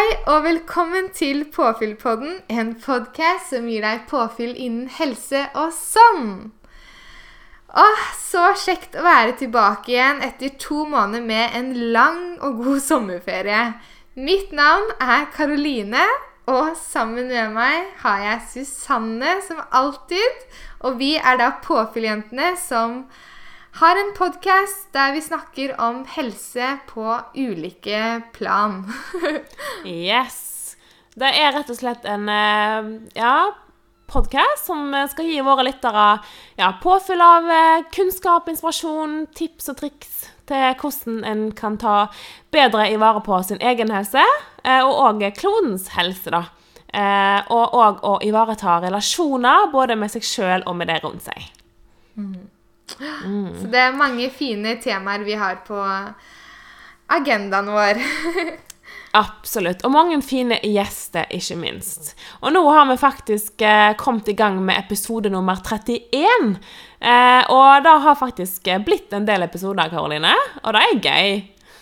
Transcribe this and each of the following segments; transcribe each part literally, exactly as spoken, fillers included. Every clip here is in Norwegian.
Hei og velkommen til Påfyllpodden, en podcast som gir deg påfyll innen helse og sånn. Åh, så kjekt å være tilbake igjen etter to måneder med en lang og god sommerferie. Mitt navn er Karoline, og sammen med meg har jeg Susanne som alltid, og vi er da Påfylljentene som har en podcast der vi snakker om helse på ulike plan. Yes. Det er rett og slett en ja, podcast som skal gi våre lyttere ja, påfyll av kunnskap, inspirasjon, tips og triks til hvordan en kan ta bedre i vare på sin egen helse, og også klodens helse da. Og også å ivareta relasjoner både med seg selv og med det rundt seg. Mm. Mm. Så det er mange fine temaer vi har på agendaen vår. Absolutt, og mange fine gjester, ikke minst. Og nå har vi faktisk eh, kommet i gang med episode nummer trettien, eh, og det har faktisk blitt en del episoder, Karoline, og det er gøy.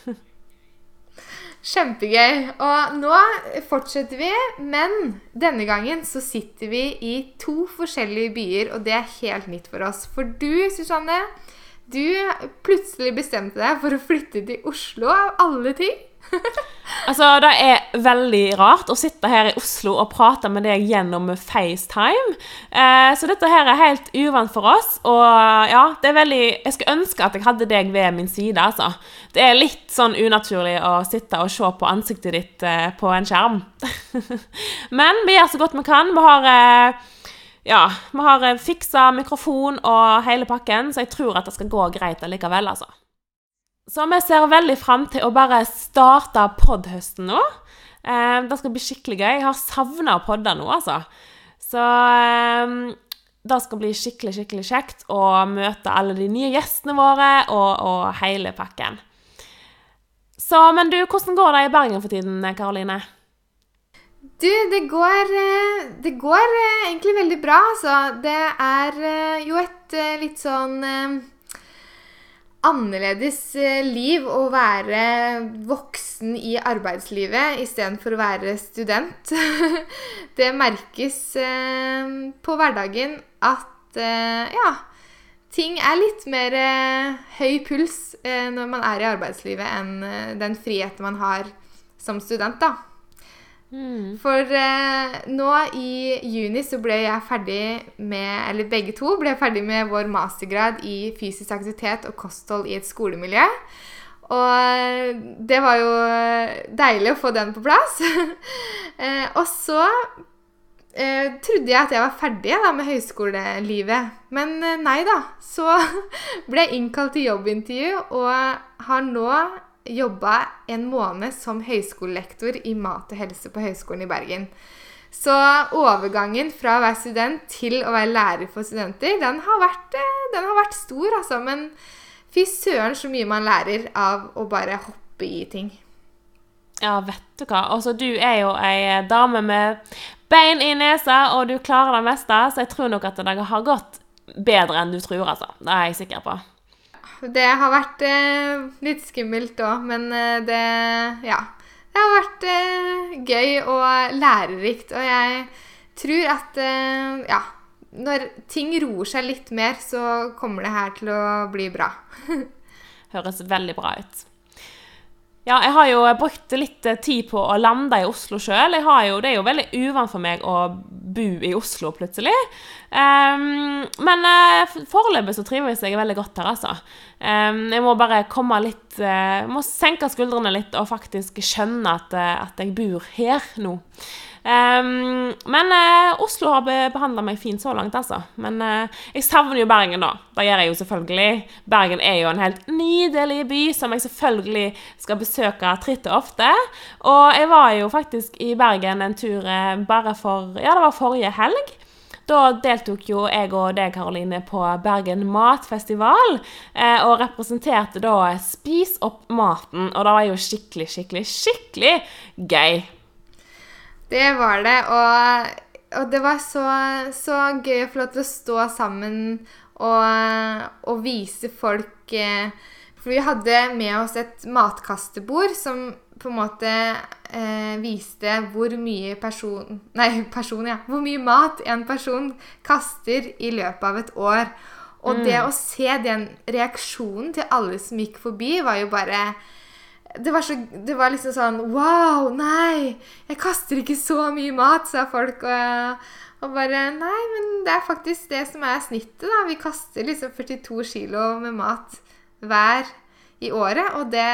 Kjempegøy, og nå fortsetter vi, men denne gangen så sitter vi i to forskjellige byer, og det er helt nytt for oss. For du, Susanne, du plutselig bestemte deg for å flytte til Oslo av alle ting. Altså, det er veldig rart å sitte her i Oslo og prate med deg gjennom FaceTime. Eh, så dette her er helt uvant for oss, og ja, det er veldig, jeg skulle ønske at jeg hadde deg ved min side, altså. Det er litt sånn unaturlig å sitte og se på ansiktet ditt eh, på en skjerm. Men vi gjør så godt vi kan. Vi har, eh, ja, vi har fikset mikrofon og hele pakken, så jeg tror at det skal gå greit allikevel, altså. Så vi ser veldig frem til å bare starte poddhøsten nå. Eh, det skal bli skikkelig gøy. Jeg har savnet podda nå, altså. Så eh, det skal bli skikkelig, skikkelig kjekt å møte alle de nye gjestene våre og, og hele pakken. Så, men du, hvordan går det i Bergen for tiden, Karoline? Du, det går, det går egentlig veldig bra, altså. Det er jo et litt sånn annerledes liv å være voksen i arbeidslivet i stedet for å være student. Det merkes på hverdagen at ja, ting er litt mer høy puls når man er i arbeidslivet enn den friheten man har som student da. Mm. For eh, nå i juni så ble jeg ferdig med, eller begge to ble ferdig med vår mastergrad i fysisk aktivitet og kosthold i et skolemiljø. Og det var jo deilig å få den på plass. eh, og så eh, trodde jeg at jeg var ferdig da, med høyskolelivet. Men eh, nei da, så ble jeg innkalt til jobbintervju og har nå jobbet en måned som høyskolelektor i mat og helse på Høgskolen i Bergen. Så overgangen fra å være student til å være lærer for studenter, den har vært, den har vært stor, altså. Men fy søren så mye man lærer av å bare hoppe i ting. Ja, vet du hva? Altså, du er jo en dame med bein i nesa, og du klarer det meste, så jeg tror nok at det har gått bedre enn du tror, altså. Det er jeg sikker på. Det har vært eh, litt skummelt også, men eh, det, ja, det har vært eh, gøy og lærerikt, og jeg tror at eh, ja, når ting roer seg litt mer, så kommer det her til å bli bra. Høres veldig bra ut. Ja, jeg har jo brukt litt tid på å lande i Oslo selv. Jeg har jo, det er jo veldig uvant for meg å bo i Oslo plutselig. Um, men uh, foreløpig så trives jeg veldig godt her, altså. Um, jeg må bare komme litt, uh, må senke skuldrene litt og faktisk skjønne at, uh, at jeg bor her nå. Um, men uh, Oslo har be- behandlet meg fint så langt, altså. Men uh, jeg savner jo Bergen da. Det gjør jeg jo selvfølgelig. Bergen er jo en helt nydelig by som jeg selvfølgelig skal besøke tritt og ofte. Og jeg var jo faktisk i Bergen en tur uh, bare for, ja, det var forrige helg. Da deltok jo jeg og deg, Karoline, på Bergen Matfestival, uh, og representerte da Spis opp maten. Og det var jo skikkelig, skikkelig, skikkelig gøy. Det var det, og, og det var så, så gøy å få lov til å stå sammen og, og vise folk, For vi hadde med oss et matkastebord som på en måte eh, viste hvor mye person, nei, person, ja, hvor mye mat en person kaster i løpet av et år. Og mm. det å se den reaksjonen til alle som gikk forbi, var jo bare... Det var, så, det var liksom sånn, wow, nei, jeg kaster ikke så mye mat, sa folk, og, og bare, nei, men det er faktisk det som er snittet da, vi kaster liksom førtito kilo med mat hver i året, og det,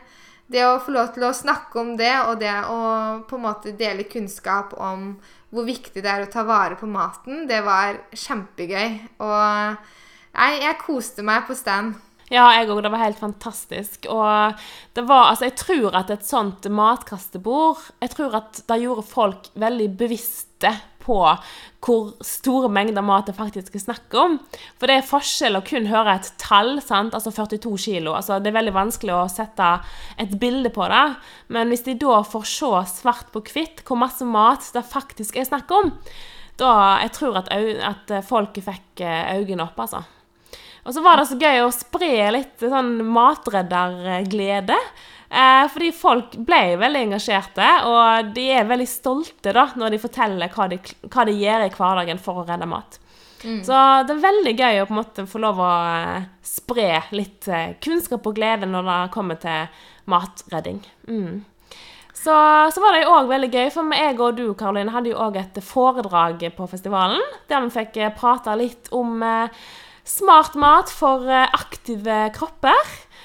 det å få lov til å snakke om det, og det å på en måte dele kunnskap om hvor viktig det er å ta vare på maten, det var kjempegøy, og nei, jeg koste meg på stand. Ja, jeg også, det var helt fantastisk, og det var, altså, jeg tror at et sånt matkastebord, jeg tror at det gjorde folk veldig bevisste på hvor store mengder mat det faktisk er snakk om, for det er forskjell å kun høre et tall, sant? Altså førtito kilo, altså det er veldig vanskelig å sette et bilde på det, men hvis de da får se svart på hvitt hvor masse mat det faktisk er snakk om, da jeg tror at, at folk fikk øynene opp, altså. Og så var det så gøy å spre litt sånn matredderglede, eh, fordi folk ble veldig engasjerte, og de er veldig stolte da, når de forteller hva de, hva de gjør i hverdagen for å redde mat. Mm. Så det er veldig gøy å på en måte få lov å spre litt kunnskap og glede når det kommer til matredding. Mm. Så, så var det jo også veldig gøy, for jeg og du, Karoline, hadde jo også et foredrag på festivalen, der vi fikk prate litt om eh, smart mat for aktive kropper.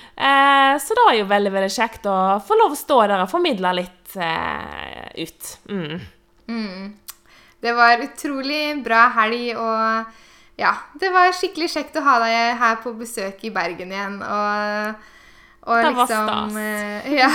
Eh, så det var jo veldig, veldig kjekt å få lov å stå der og formidle litt eh, ut. Mm. Mm. Det var utrolig bra helg, og ja, det var skikkelig kjekt å ha deg her på besøk i Bergen igjen, og... Og det liksom, var stas. Ja,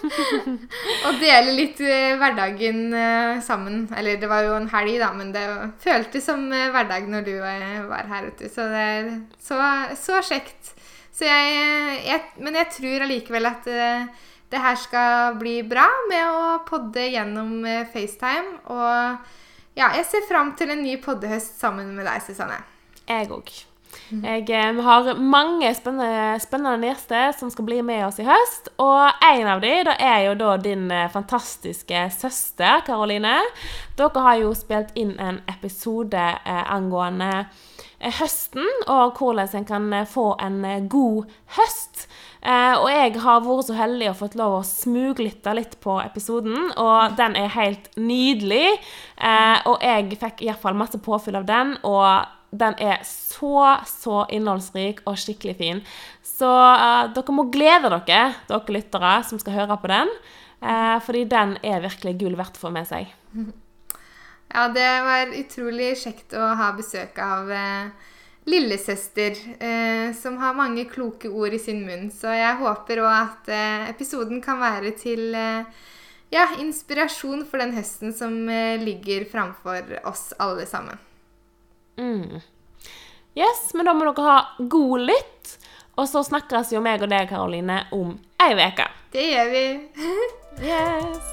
og dele litt hverdagen sammen. Eller det var jo en helg da, men det føltes som hverdag når du var her ute. Så det er så, så kjekt. Så jeg, jeg, men jeg tror allikevel at det her skal bli bra med å podde gjennom FaceTime. Og ja, jeg ser frem til en ny poddehøst sammen med deg, Susanne. Jeg også. Jeg eh, har mange spennende, spennende gjester som skal bli med oss i høst, og en av dem da er jo da din fantastiske søster, Karoline. Dere har jo spilt inn en episode eh, angående eh, høsten, og hvordan en kan få en eh, god høst. Eh, og jeg har vært så heldig å fått lov å smuglitte litt på episoden, og den er helt nydelig, eh, og jeg fikk i hvert fall masse påfyll av den, og den er så, så innholdsrik og skikkelig fin. Så uh, dere må glede dere, dere lyttere som skal høre på den, uh, fordi den er virkelig gull verdt for med seg. Ja, det var utrolig kjekt å ha besøk av uh, lillesøster, uh, som har mange kloke ord i sin munn. Så jeg håper også at uh, episoden kan være til uh, ja, inspirasjon for den høsten som uh, ligger framfor oss alle sammen. Mm. Yes, men da må dere ha god lytt, og så snakkes jo meg og deg, Karoline, om ei veke. Det gjør vi. Yes.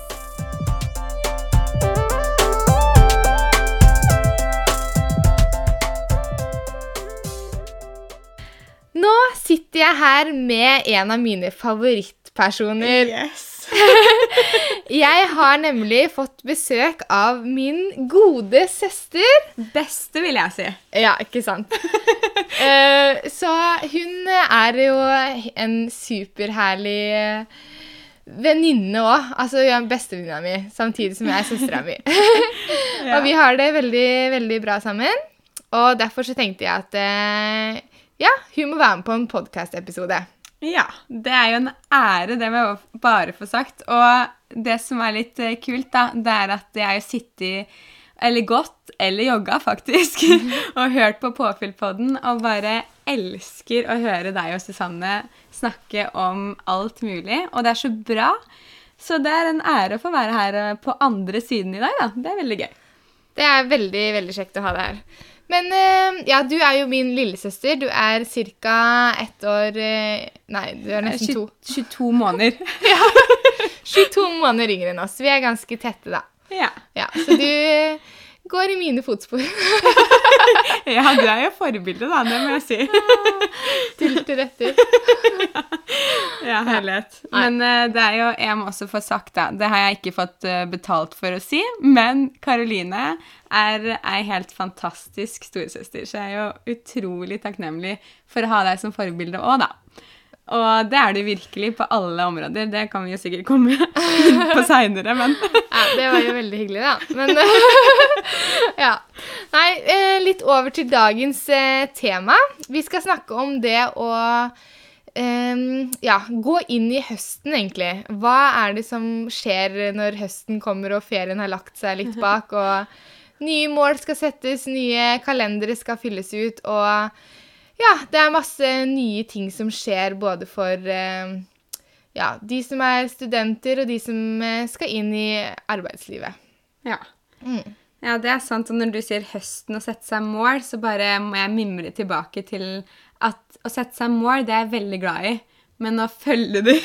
Nå sitter jeg her med en av mine favorittpersoner. Yes. Jeg har nemlig fått besøk av min gode søster. Beste vil jeg si. Ja, ikke sant? uh, så hun er jo en superherlig venninne også. Altså, hun er bestevenninna mi, samtidig som jeg er søstera mi. Ja. Og vi har det veldig, veldig bra sammen. Og derfor så tenkte jeg at uh, ja, hun må være med på en podcast-episode. Ja, det er jo en ære, det må jeg bare få sagt. Og det som er litt kult da, det er at jeg har sittet, eller gått, eller jogget faktisk, og hørt på Påfyllpodden, og bare elsker å høre deg og Susanne snakke om alt mulig. Og det er så bra, så det er en ære å få være her på andre siden i dag da. Det er veldig gøy. Det er veldig, veldig kjekt å ha deg her. Men ja, du er jo min lillesøster. Du er cirka ett år... Nei, du er nesten to. tjueto måneder. Ja, tjueto måneder yngre enn oss. Vi er ganske tette da. Ja. Ja, så du, går i mine fotspor. Ja, du er jo forbildet da, det må jeg si. Tilter etter. Ja, herlighet. Men uh, det er jo, jeg må også få sagt da, det har jeg ikke fått uh, betalt for å si, men Karoline er ei helt fantastisk storesøster, så jeg er jo utrolig takknemlig for å ha deg som forbilde også da. Og det er det virkelig på alle områder. Det kan vi jo sikkert komme inn på senere, men... Ja, det var jo veldig hyggelig da. Men, ja. Nei, eh, litt over til dagens eh, tema. Vi skal snakke om det å eh, ja, gå inn i høsten egentlig. Hva er det som skjer når høsten kommer og ferien har lagt seg litt bak, og nye mål skal settes, nye kalendere skal fylles ut, og... Ja, det er masse nye ting som skjer både for eh, ja, de som er studenter og de som eh, skal inn i arbeidslivet. Ja. Mm. Ja, det er sant. Og når du sier høsten og sette seg mål, så bare må jeg mimre tilbake til at å sette seg mål, det er jeg veldig glad i. Men å følge de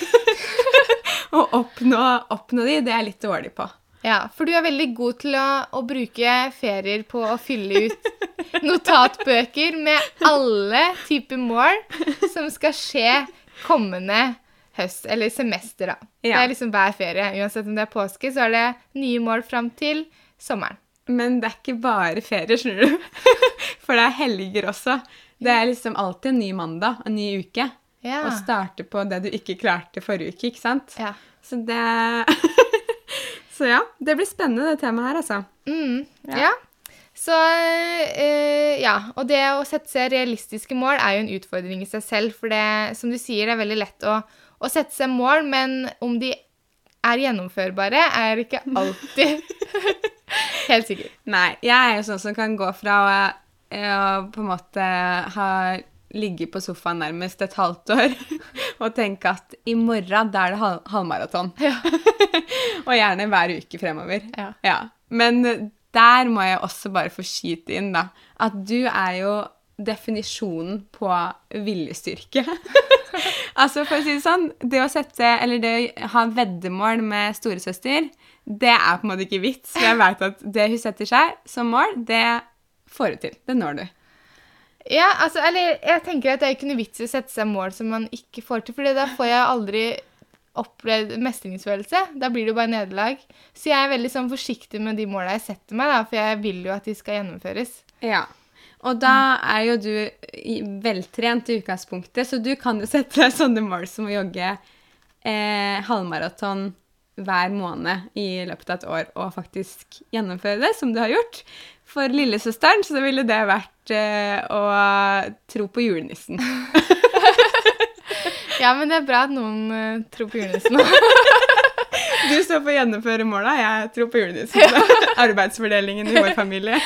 og oppnå, oppnå de, det er jeg litt dårlig på. Ja, for du er veldig god til å, å bruke ferier på å fylle ut notatbøker med alle typer mål som skal skje kommende høst, eller semester da. Ja. Det er liksom hver ferie. Uansett om det er påske, så er det nye mål frem til sommeren. Men det er ikke bare ferie, skjønner du. For det er helger også. Det er liksom alltid en ny mandag, en ny uke. Ja. Og starte på det du ikke klarte forrige uke, ikke sant? Ja. Så det... Så ja, det blir spennende det temaet her, altså. Mm, Ja. ja. Så, eh, ja, og det å sette seg realistiske mål er jo en utfordring i seg selv, for det, som du sier, det er veldig lett å, å sette seg mål, men om de er gjennomførbare, er ikke alltid helt sikkert. Nei, jeg er jo sånn som kan gå fra å, å på en måte ha ligget på sofaen nærmest et halvt år og tenke at i morgen, da er det halv, halvmaraton. Ja. Og gjerne hver uke fremover. Ja. Ja. Men der må jeg også bare få skyte inn da, at du er jo definisjonen på viljestyrke. Altså for å si det sånn, det å sette, eller det å ha veddemål med storesøster, det er på en måte ikke vits. Jeg vet at det hun setter seg som mål, det får du til. Det når du. Ja, altså, eller jeg tenker at det er ikke noe vits i å sette seg mål som man ikke får til, for da får jeg aldri opplevd mestringsfølelse. Da blir det jo bare nederlag. Så jeg er veldig sånn forsiktig med de målene jeg setter meg, da, for jeg vil jo at de skal gjennomføres. Ja, og da er jo du i- veltrent i utgangspunktet, så du kan jo sette deg sånne mål som å jogge eh, halvmaraton hver måned i løpet av et år, og faktisk gjennomføre det, som du har gjort. For lillesøsteren så ville det vært eh, å tro på julenissen. Ja, men det er bra at noen uh, tror på julenissen. Du står på å gjennomføre måla, jeg tror på julenissen. Arbeidsfordelingen i vår familie.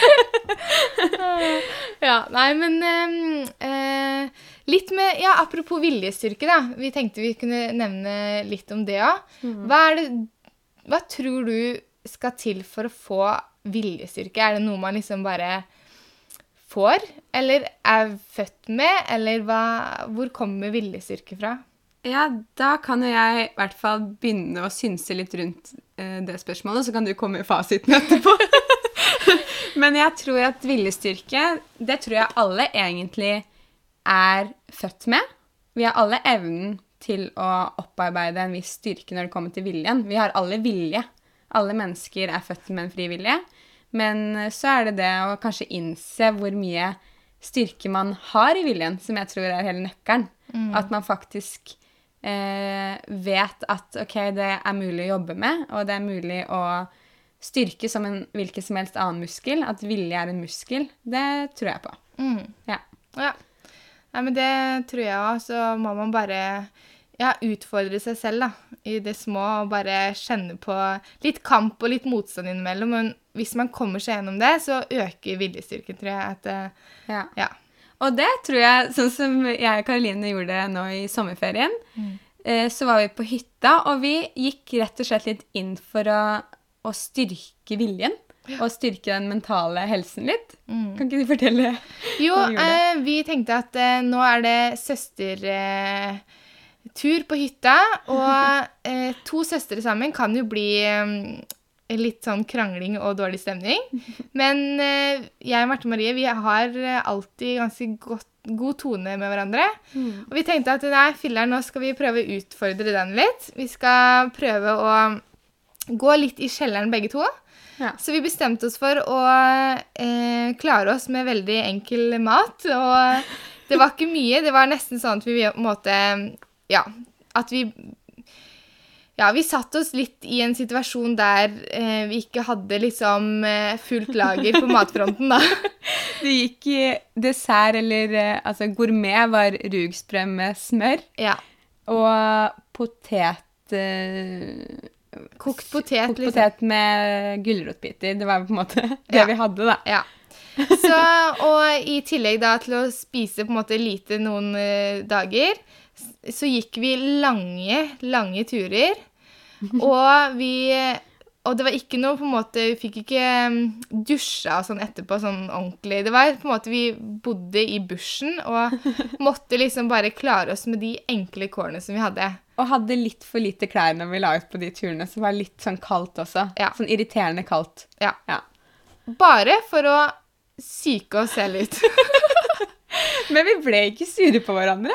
Ja, nei, men um, uh, litt med, ja, apropos viljestyrke da, vi tenkte vi kunne nevne litt om det også. Mm. Hva er det, hva tror du skal til for å få viljestyrke? Er det noe man liksom bare får, eller er født med, eller hva, hvor kommer viljestyrke fra? Ja, da kan jo jeg i hvert fall begynne å synse litt rundt eh, det spørsmålet, så kan du komme i fasiten etterpå. Men jeg tror at viljestyrke, det tror jeg alle egentlig er født med. Vi har alle evnen til å opparbeide en viss styrke når det kommer til viljen. Vi har alle vilje. Alle mennesker er født med en fri vilje. Men så er det det å kanskje innse hvor mye styrke man har i viljen, som jeg tror er hele nøkkelen. Mm. At man faktisk eh, vet at ok, det er mulig å jobbe med, og det er mulig å styrke som en hvilken som helst annen muskel. At vilje er en muskel, det tror jeg på. Mm. Ja. Ja. Nei, men det tror jeg også. Så må man bare ja, utfordre seg selv da, i det små, og bare kjenne på litt kamp og litt motstand innimellom. Men hvis man kommer seg gjennom det, så øker viljestyrken, tror jeg. At, ja. Ja. Og det tror jeg, sånn som jeg og Karoline gjorde nå i sommerferien, mm. eh, så var vi på hytta, og vi gikk rett og slett litt inn for å, å styrke viljen, ja. Og styrke den mentale helsen litt. Mm. Kan ikke du fortelle? Jo, eh, vi tenkte at eh, nå er det søster... Eh, tur på hytta, og eh, to søstre sammen kan jo bli eh, litt sånn krangling og dårlig stemning. Men eh, jeg og Marte Marie, vi har eh, alltid ganske godt, god tone med hverandre. Mm. Og vi tenkte at nei, filleren, nå skal vi prøve å utfordre den litt. Vi skal prøve å gå litt i kjelleren begge to. Ja. Så vi bestemte oss for å eh, klare oss med veldig enkel mat. Og det var ikke mye. Det var nesten sånn at vi på en måte, ja, at vi Ja, vi satt oss litt i en situasjon der eh, vi ikke hadde liksom eh, fullt lager på matfronten, da. Det gikk i dessert, eller eh, altså gourmet var rugsprø med smør, Ja. og potet... Eh, Kokt potet, kokt liksom. potet med gulrotbiter. Det var på en måte det Ja. vi hadde, da. Ja. Så, og i tillegg da til å spise på en måte lite noen eh, dager, så gikk vi lange, lange turer. Og vi Og det var ikke noe på en måte Vi fikk ikke mm, dusja og sånn etterpå, sånn ordentlig. Det var på en måte Vi bodde i bushen og måtte liksom bare klare oss med de enkle kårene som vi hadde. Og hadde litt for lite klær når vi la ut på de turene, så var det litt sånn kaldt også. Ja. Sånn irriterende kaldt. Ja. Ja. Bare for å psyke oss selv ut. Men vi ble ikke sure på hverandre.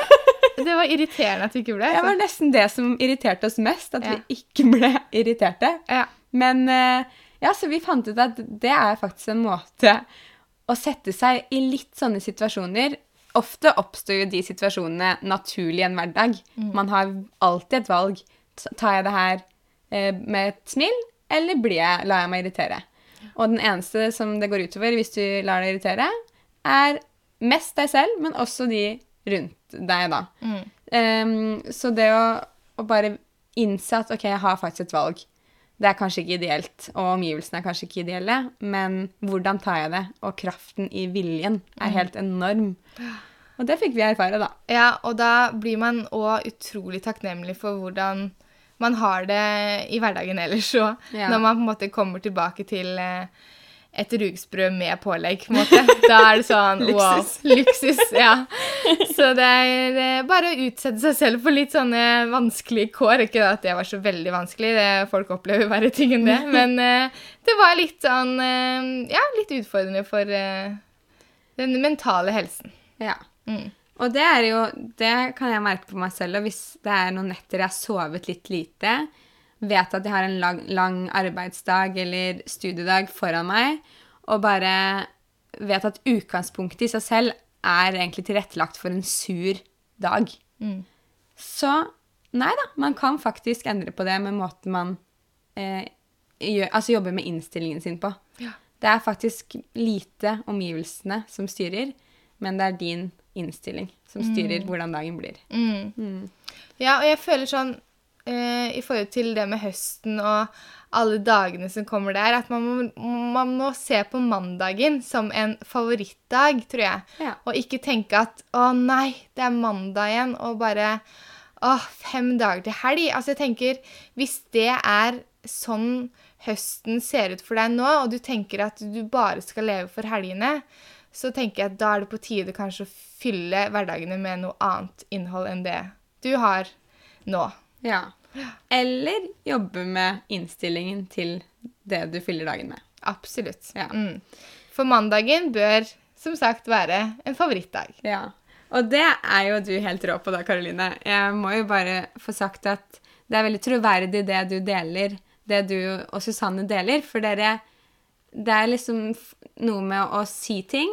Det var irriterende at vi ikke ble. Det var nesten det som irriterte oss mest, at Ja. vi ikke ble irriterte. Ja. Men eh, ja, så vi fant ut at det er faktisk en måte å sette seg i litt sånne situasjoner. Ofte oppstår jo de situasjonene naturlig i en hverdag. Man har alltid et valg. Tar jeg det her eh, med et smil, eller blir jeg, lar jeg meg irritere? Og den eneste som det går utover hvis du lar deg irritere, er mest deg selv, men også de rundt deg da. Mm. Um, så det å, å bare innse at, ok, jeg har faktisk et valg. Det er kanskje ikke ideelt, og omgivelsene er kanskje ikke ideelle, men hvordan tar jeg det? Og kraften i viljen er helt enorm. Og det fikk vi erfare da. Ja, og da blir man også utrolig takknemlig for hvordan man har det i hverdagen ellers, og Ja. når man på en måte kommer tilbake til eh, et rugsprø med pålegg, på en måte. Da er det sånn, wow, Luksus. luksus, ja. Så det er eh, bare å utsette seg selv for litt sånne vanskelige kår. Ikke at det var så veldig vanskelig, det, folk opplever verre ting enn det, men eh, det var litt sånn, eh, ja, litt utfordrende for eh, den mentale helsen. Ja. Mm. Og det er jo, det kan jeg merke på meg selv, og hvis det er noen netter jeg har sovet litt lite, vet at jeg har en lang, lang arbeidsdag eller studiedag foran meg, og bare vet at utgangspunktet i seg selv er egentlig tilrettelagt for en sur dag. Mm. Så, nei da, man kan faktisk endre på det med måten man eh, gjør, altså jobber med innstillingen sin på. Ja. Det er faktisk lite omgivelsene som styrer, men det er din innstilling som styrer hvordan dagen blir. Mm. Mm. Ja, og jeg føler sånn, eh, i forhold til det med høsten og alle dagene som kommer der, at man må, man må se på mandagen som en favorittdag, tror jeg. Ja. Og ikke tenke at, å nei, det er mandag igjen, og bare, å, fem dager til helg. Altså jeg tenker, hvis det er sånn høsten ser ut for deg nå, og du tenker at du bare skal leve for helgene, så tenker jeg at da er det på tide kanskje å fylle hverdagene med noe annet innhold enn det du har nå. Ja. Eller jobbe med innstillingen til det du fyller dagen med. Absolutt. Ja. Mm. For mandagen bør, som sagt, være en favorittdag. Ja. Og det er jo du helt rå på da, Karoline. Jeg må jo bare få sagt at det er veldig troverdig det du deler, det du og Susanne deler, for dere, det er liksom noe med å si ting,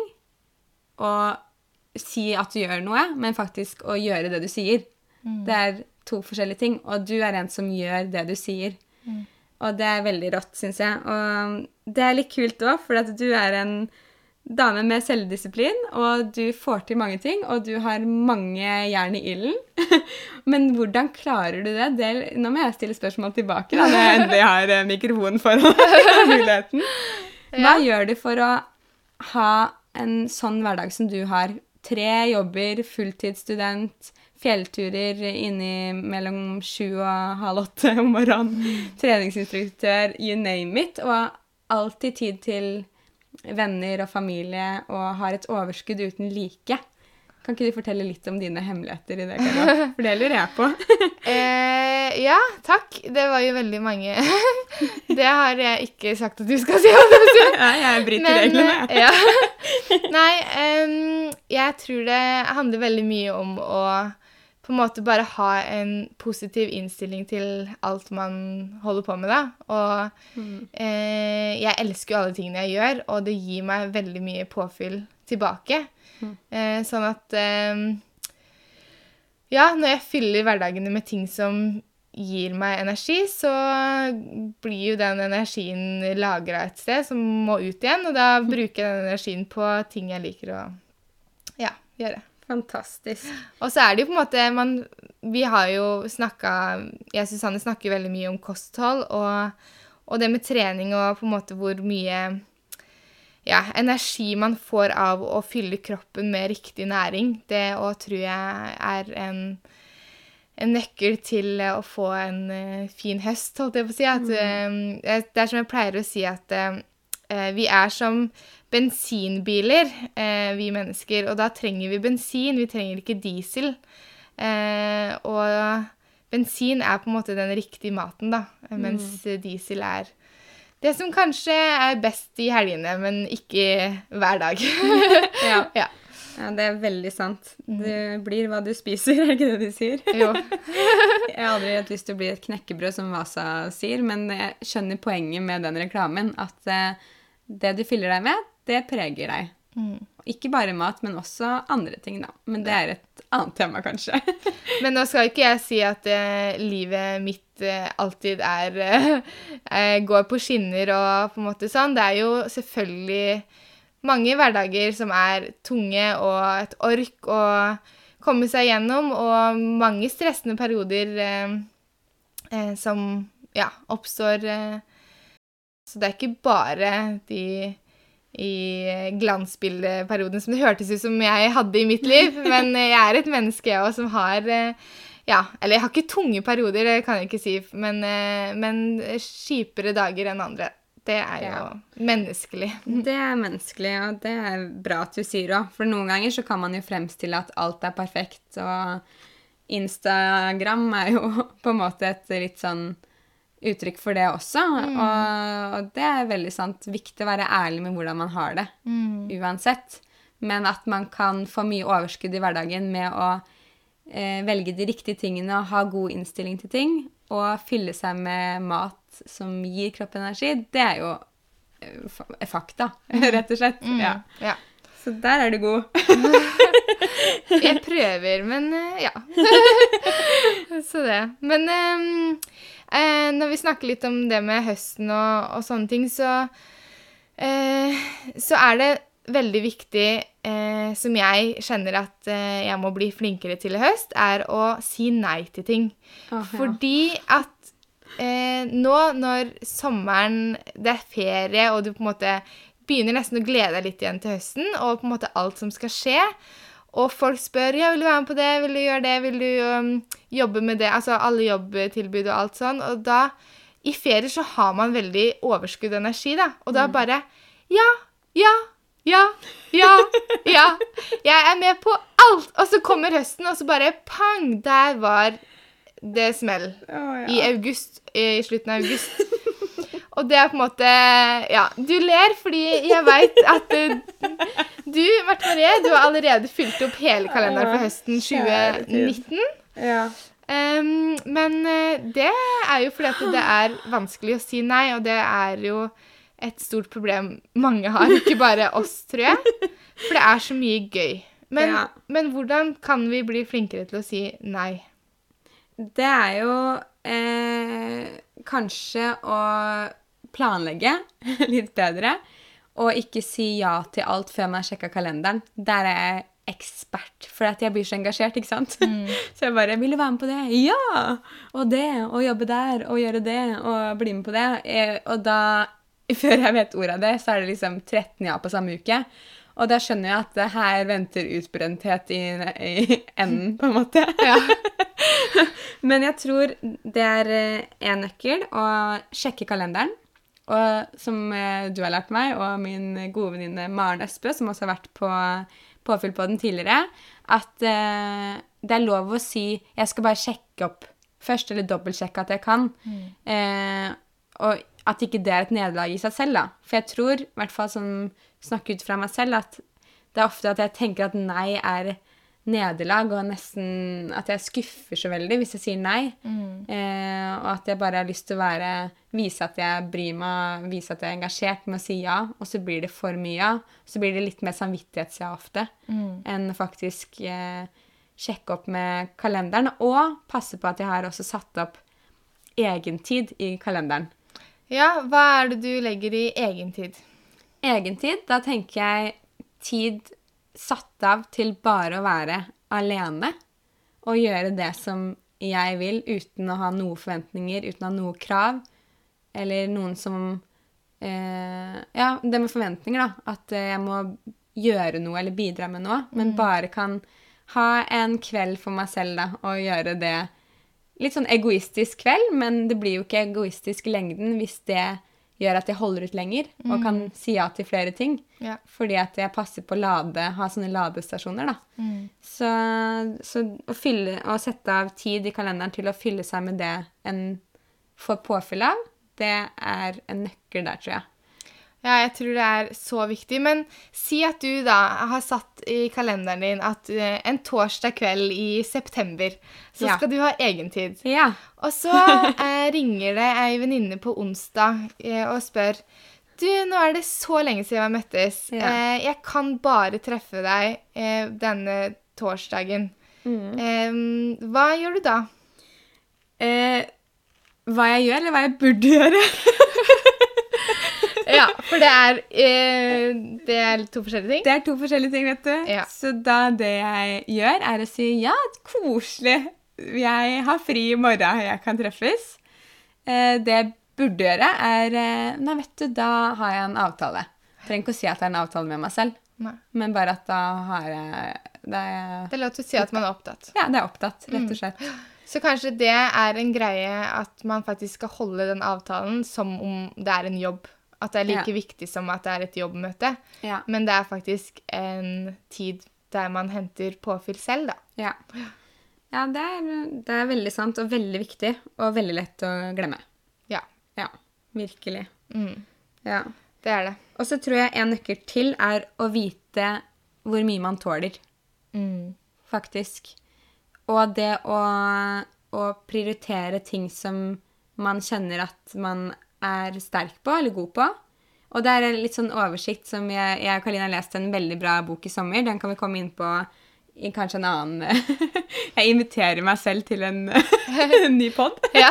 og si at du gjør noe, men faktisk å gjøre det du sier. Mm. Det er to forskjellige ting, og du er en som gjør det du sier. Mm. Og det er veldig rått, synes jeg. Og det er litt kult også, for at du er en dame med selvdisiplin, og du får til mange ting, og du har mange jern i ilden. Men hvordan klarer du det? det? Nå må jeg stille spørsmål tilbake, da, når jeg endelig har eh, mikrofonen foran muligheten. Hva Ja. gjør du for å ha en sånn hverdag som du har? Tre jobber, fulltidsstudent, fjellturer inni mellom sju og halv åtte om morgenen, treningsinstruktør, you name it, og alltid tid til venner og familie, og har et overskudd uten like. Kan ikke du fortelle litt om dine hemmeligheter i det, Karo? For det lurer jeg på. Eh, ja, takk. Det var jo veldig mange. Det har jeg ikke sagt at du skal si. Ja, jeg bryter reglene. Ja. Nei, em, jeg tror det handler veldig mye om å på en måte bare ha en positiv innstilling til alt man holder på med da. Og Mm. eh, jeg elsker jo alle tingene jeg gjør, og det gir meg veldig mye påfyll tilbake. Mm. Eh, sånn at em, ja, når jeg fyller hverdagene med ting som gir meg energi, så blir jo den energien lagret et sted som må ut igjen, og da bruker jeg den energien på ting jeg liker å ja, gjøre. Fantastisk. Og så er det jo på en måte, man, vi har jo snakket, jeg og Susanne snakker veldig mye om kosthold, og, og det med trening og på en måte hvor mye ja, energi man får av å fylle kroppen med riktig næring, det også tror jeg er en, en nøkkel til å få en uh, fin høst, holdt jeg på å si. At, uh, det er som jeg pleier å si at uh, vi er som bensinbiler, uh, vi mennesker, og da trenger vi bensin, vi trenger ikke diesel. Uh, og bensin er på en måte den riktige maten da, mens mm. diesel er det som kanskje er best i helgene, men ikke hver dag. Ja. Ja. Ja, det er veldig sant. Du blir hva du spiser, er det ikke det du sier? Jo. Jeg har aldri hatt lyst til å bli et knekkebrød, som Vasa sier, men jeg skjønner poenget med den reklamen, at uh, det du fyller deg med, det preger deg. Mm. Ikke bare mat, men også andre ting da. Men det er et annet tema, kanskje. Men nå skal ikke jeg si at uh, livet mitt uh, alltid er, uh, går på skinner og på en måte sånn. Det er jo selvfølgelig mange hverdager som er tunge og et ork å komme seg gjennom, og mange stressende perioder uh, uh, som ja, oppstår. Uh, så det er ikke bare de i glansbildeperioden som det hørtes ut som jeg hadde i mitt liv, men jeg er et menneske jeg også som har, ja, eller jeg har ikke tunge perioder, det kan jeg ikke si, men, men kjipere dager enn andre. Det er jo ja. menneskelig. Det er menneskelig, og det er bra at du sier også, for noen ganger så kan man jo fremstille at alt er perfekt, og Instagram er jo på en måte et litt sånn uttrykk for det også, mm. og, og det er veldig sant, viktig å være ærlig med hvordan man har det, mm. uansett, men at man kan få mye overskudd i hverdagen med å eh, velge de riktige tingene og ha god innstilling til ting, og fylle seg med mat som gir kroppen energi, det er jo eh, fakta, mm. rett og slett. Mm. Ja. Ja. Så der er du god. Jeg prøver, men ja. Så det. Men um, eh, når vi snakker litt om det med høsten og, og sånne ting, så, eh, så er det veldig viktig, eh, som jeg kjenner at eh, jeg må bli flinkere til i høst, er å si nei til ting. Oh, ja. Fordi at eh, nå når sommeren, det er ferie, og du på en måte begynner nesten å glede deg litt igjen til høsten, og på en måte alt som skal skje, og folk spør, ja, vil du være med på det, vil du gjøre det, vil du um, jobbe med det, altså alle jobbtilbud og alt sånn, og da, i ferie så har man veldig overskudd og energi da, og da bare, ja, ja, ja, ja, ja, jeg er med på alt, og så kommer høsten, og så bare, pang, der var det smell, oh, ja. I august, i slutten av august. Og det er på en måte, ja, du ler fordi jeg vet at uh, du, Marte Marie, du har allerede fylt opp hele kalenderen for høsten tjue nitten. Ja. Um, men uh, det er jo fordi at det er vanskelig å si nei, og det er jo et stort problem mange har, ikke bare oss, tror jeg. For det er så mye gøy. Men, ja. Men hvordan kan vi bli flinkere til å si nei? Det er jo eh, kanskje å planlegge litt bedre, og ikke si ja til alt før man har sjekket kalenderen. Der er jeg ekspert, for at jeg blir så engasjert, ikke sant? Mm. Så jeg bare, vil du være med på det? Ja! Og det, og jobbe der, og gjøre det, og bli med på det. Og da, før jeg vet ordet av det, så er det liksom tretten ja på samme uke. Og da skjønner jeg at her venter utbrenthet i, i enden, på en måte. Ja. Men jeg tror det er en nøkkel å sjekke kalenderen. Og som du har lært meg, og min gode venninne Maren Østbø, som også har vært på påfyll på den tidligere, at eh, det er lov å si jeg skal bare sjekke opp først, eller dobbeltsjekke at jeg kan. Mm. Eh, og at ikke det er et nederlag i seg selv, da. For jeg tror, i hvert fall som snakker ut fra meg selv, at det er ofte at jeg tenker at nei er nederlag, og nesten at jeg skuffer så veldig hvis jeg sier nei. Mm. Eh, og at jeg bare har lyst til å være, vise at jeg bryr meg, vise at jeg er engasjert med å si ja, og så blir det for mye ja. Så blir det litt mer samvittighetsja ofte, mm. enn faktisk eh, sjekke opp med kalenderen, og passe på at jeg har også satt opp egentid i kalenderen. Ja, hva er det du legger i egentid? Egentid, da tenker jeg tid satt av til bare å være alene og gjøre det som jeg vil uten å ha noen forventninger, uten å ha noen krav, eller noen som eh, ja, det med forventninger da, at jeg må gjøre noe eller bidra med noe, men mm. bare kan ha en kveld for meg selv da, og gjøre det litt sånn egoistisk kveld, men det blir jo ikke egoistisk i lengden hvis det gjør at jeg holder ut lenger, mm. og kan si ja til flere ting. Ja. Fordi at jeg passer på å lade, ha sånne ladestasjoner, da. Mm. Så, så å, fylle, å sette av tid i kalenderen til å fylle seg med det en får påfyll av, det er en nøkkel der, tror jeg. Ja, jeg tror det er så viktig. Men si at du da har satt i kalenderen din at uh, en torsdag kveld i september, så ja. Skal du ha egentid. Ja. Og så uh, ringer det ei venninne på onsdag uh, og spør, du, nå er det så lenge siden vi møttes. Ja. Uh, jeg kan bare treffe deg uh, denne torsdagen. Mm. Um, hva gjør du da? Uh, hva jeg gjør, eller hva jeg burde gjøre? Ja, for det er, eh, det er to forskjellige ting. Det er to forskjellige ting, vet du. Ja. Så da det jeg gjør, er å si, ja, koselig. Jeg har fri i morgen, jeg kan treffes. Eh, det jeg burde gjøre er, eh, nei, vet du, da har jeg en avtale. Jeg trenger ikke å si at det er en avtale med meg selv. Nei. Men bare at da har jeg... Det er, det er lov til å si at man er opptatt. Ja, det er opptatt, rett og slett. Mm. Så kanskje det er en greie at man faktisk skal holde den avtalen som om det er en jobb. At det er like ja. Viktig som at det er et jobbmøte. Ja. Men det er faktisk en tid der man henter påfyll selv, da. Ja, ja det, er, det er veldig sant og veldig viktig, og veldig lett å glemme. Ja. Ja, virkelig. Mm. Ja. Det er det. Og så tror jeg en nøkkel til er å vite hvor mye man tåler. Mm. Faktisk. Og det å, å prioritere ting som man kjenner at man er sterk på, eller god på. Og det er en litt sånn oversikt som jeg, jeg og Karina har lest en veldig bra bok i sommer. Den kan vi komme inn på i kanskje en annen... Jeg inviterer meg selv til en, en ny podd. Ja.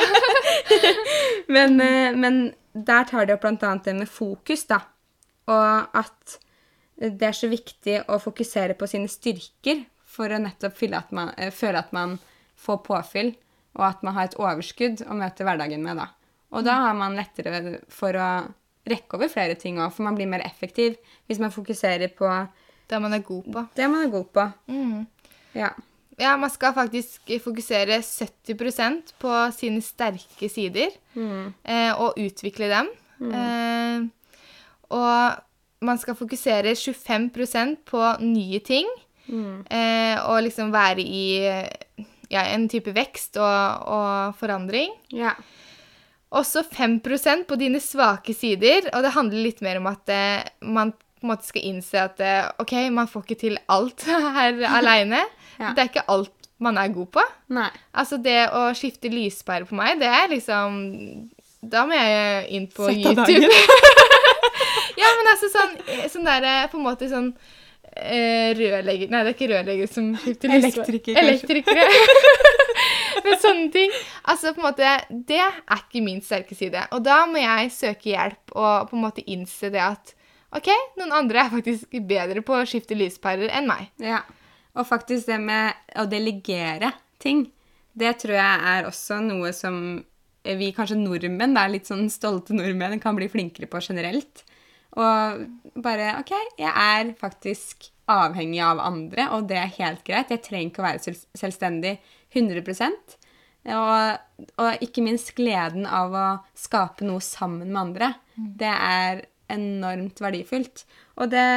men, men der tar det opp blant annet det med fokus, da. Og at det er så viktig å fokusere på sine styrker for å nettopp fylle at man, føle at man får påfyll, og at man har et overskudd å møte hverdagen med, da. Og da har man lettere for å rekke over flere ting også, for man blir mer effektiv hvis man fokuserer på det man er god på. Det man er god på. Mm. Ja. Ja, man skal faktisk fokusere sytti prosent på sine sterke sider, mm. eh, og utvikle dem. Mm. Eh, og man skal fokusere tjuefem prosent på nye ting, mm. eh, og liksom være i ja, en type vekst og, og forandring. Ja. Også fem prosent på dine svake sider, og det handler litt mer om at eh, man på en måte skal innse at eh, ok, man får ikke til alt her alene. Ja. Det er ikke alt man er god på. Nei. Altså det å skifte lyspære på meg, det er liksom, da må jeg inn på Sett av YouTube. dagen. Ja, men altså sånn, sånn der, på en måte sånn, eh, rørlegger, nei det er ikke rørlegger som skifter lyspære. Elektriker, Elektrikere. Men sånne ting, altså på en måte, det er ikke min sterke side. Og da må jeg søke hjelp og på en måte innse det at, ok, noen andre er faktisk bedre på å skifte lyspærer enn meg. Ja, og faktisk det med å delegere ting, det tror jeg er også noe som vi kanskje nordmenn, da, litt sånn stolte nordmenn, kan bli flinkere på generelt. Og bare, ok, jeg er faktisk avhengig av andre, og det er helt greit. Jeg trenger ikke å være selv- selvstendig hundre prosent. Og, og ikke minst gleden av å skape noe sammen med andre. Mm. Det er enormt verdifullt. Og det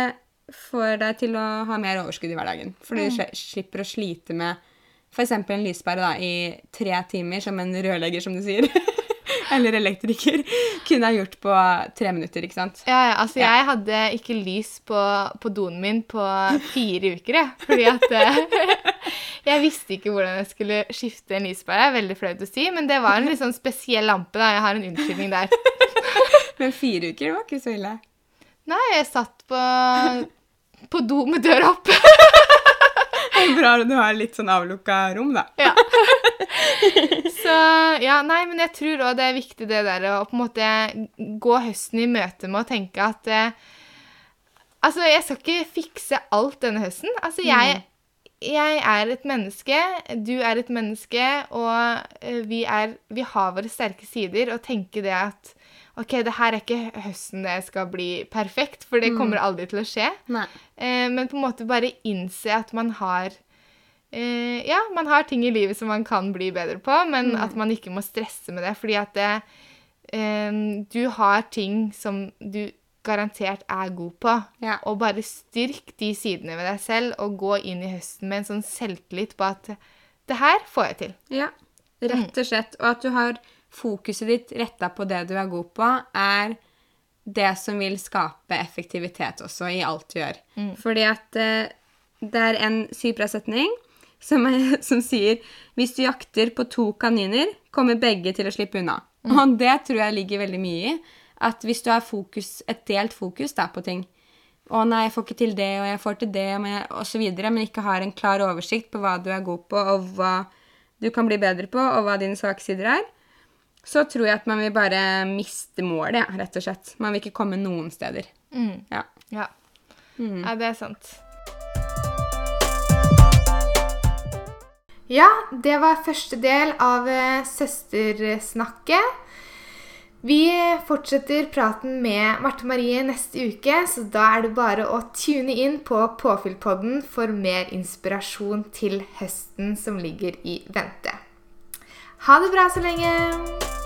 får deg til å ha mer overskudd i hverdagen. Fordi du sli- slipper å slite med for eksempel en lyspære da, i tre timer, som en rørlegger, som du sier, eller elektriker, kunne ha gjort på tre minutter, ikke sant? Ja, ja, altså jeg hadde ikke lys på, på doen min på fire uker, jeg. Fordi at eh, jeg visste ikke hvordan jeg skulle skifte en lyspære. Det er veldig flaut å si, men det var en litt sånn spesiell lampe da. Jeg har en unnskyldning der. Men fire uker var ikke så ille. Nei, jeg satt på, på do med døra oppe. Det er bra at du har litt sånn avlukket rom, da. Ja. Så, ja, nei, men jeg tror også det er viktig det der å på en måte gå høsten i møte med å tenke at eh, altså, jeg skal ikke fikse alt denne høsten. Altså, jeg, jeg er et menneske, du er et menneske, og eh, vi, er, vi har våre sterke sider, og tenke det at ok, det her er ikke høsten det skal bli perfekt, for det kommer aldri til å skje. Nei. Eh, men på en måte bare innse at man har eh, ja, man har ting i livet som man kan bli bedre på, men at man ikke må stresse med det, fordi at det, eh, du har ting som du garantert er god på, Ja. og bare styrk de sidene ved deg selv, og gå inn i høsten med en sånn selvtillit på at det her får jeg til. Ja, rett og slett. Og at du har fokuset ditt rettet på det du er god på, er det som vil skape effektivitet også i alt du gjør. Fordi at eh, det er en sykepleiersetning som, er- som sier, hvis du jakter på to kaniner, kommer begge til å slippe unna. Og det tror jeg ligger veldig mye i, at hvis du har fokus, et delt fokus da, på ting, å nei, jeg får ikke til det, og jeg får til det, men jeg, og så videre, men ikke har en klar oversikt på hva du er god på, og hva du kan bli bedre på, og hva dine svake sider er, så tror jeg at man vil bare miste målet, ja, rett og slett. Man vil ikke komme noen steder. Ja. Ja. Ja, det er sant. Ja, det var første del av eh, søstersnakket. Vi fortsetter praten med Marte Marie neste uke, så da er det bare å tune inn på Påfyllpodden for mer inspirasjon til høsten som ligger i vente. Ha det bra så lenge!